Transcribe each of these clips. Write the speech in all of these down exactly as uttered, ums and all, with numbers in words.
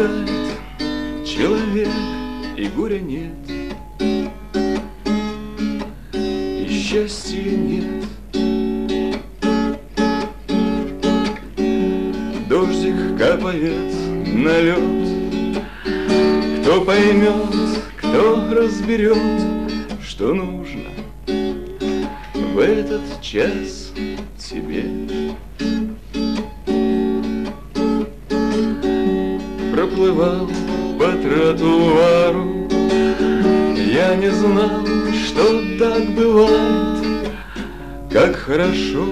Умирает человек, и горя нет, и счастья нет. Дождик капает на лед. Кто поймет, кто разберет, что нужно в этот час тебе. Проплывал по тротуару, я не знал, что так бывает. Как хорошо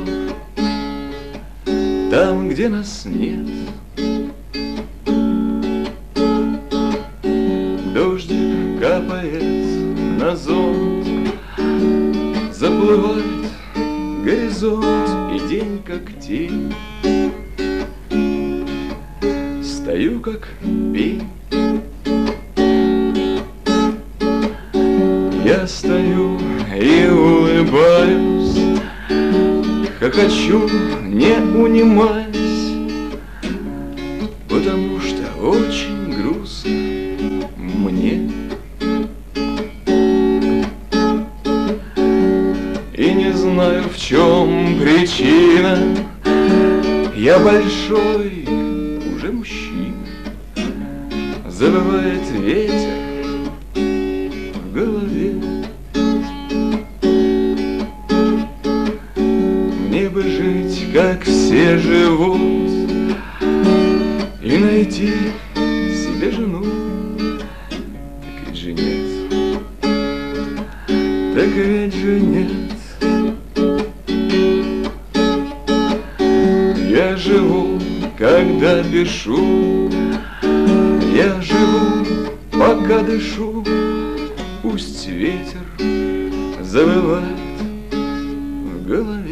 там, где нас нет. Дождик капает на зонт, заплывает горизонт, и день как тень. Стою как пень. Я стою и улыбаюсь, хохочу, не унимаясь, потому что очень грустно мне. И не знаю, в чем причина. Я большой уже мужчина. Завывает ветер в голове. Мне бы жить, как все живут, и найти себе жену. Так ведь же нет, так ведь же нет. Я живу, когда дышу, я живу, пока дышу. Пусть ветер завывает в голове.